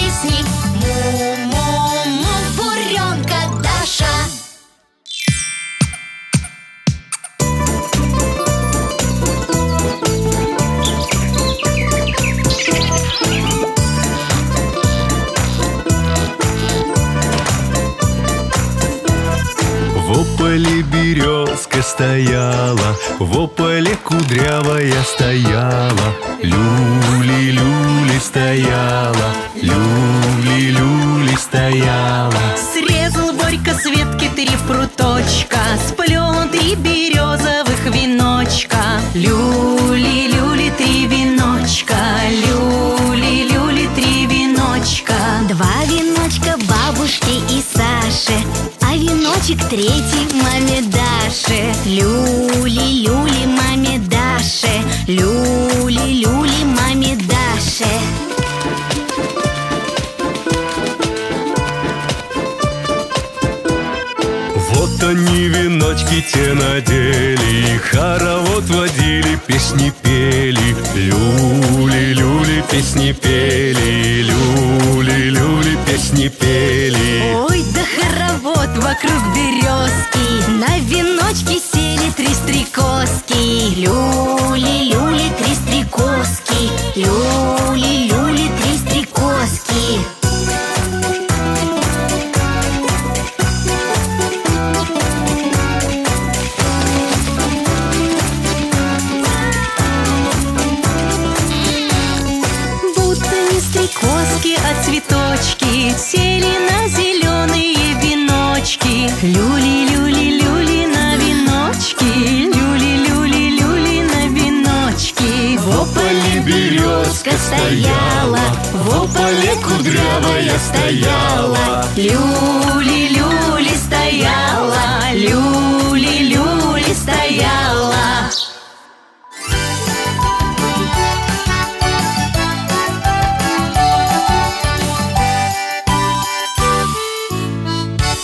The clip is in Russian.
песни. Му-му-му, буренка Даша. В ополе березка стояла, в ополе кудрявая стояла, люли-люли стояла, люли-люли стояла. Срезал Борька с ветки 3 пруточка, сплел 3 березовых веночка. Люли-люли 3 веночка, люли-люли 3 веночка. 2 веночка бабушке и Саше, а веночек 3 маме Даше. Люли-люли маме Даше, люли-люли маме Даше. Вот они веночки те надели, и хоровод водили, песни пели. Люли-люли песни пели, люли-люли песни пели. Ой, да хоровод вокруг березки, На веночке сели 3 стрекозки. Люли-люли 3 стрекозки, люли-люли 3 стрекозки. будто не стрекозки, а цветочки, сели на зеленые веночки. Люли-люли-люли на веночки, люли-люли-люли на веночки. В ополе березка стояла, в ополе кудрявая стояла. Люли-люли стояла, люли.